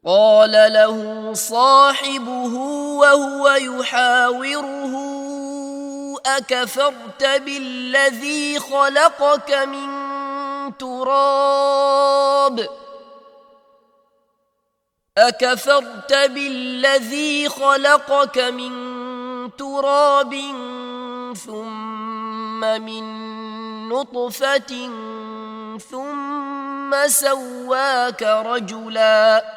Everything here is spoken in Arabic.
قال له صاحبه وهو يحاوره أكفرت بالذي خلقك من تراب ثم من نطفة ثم سواك رجلا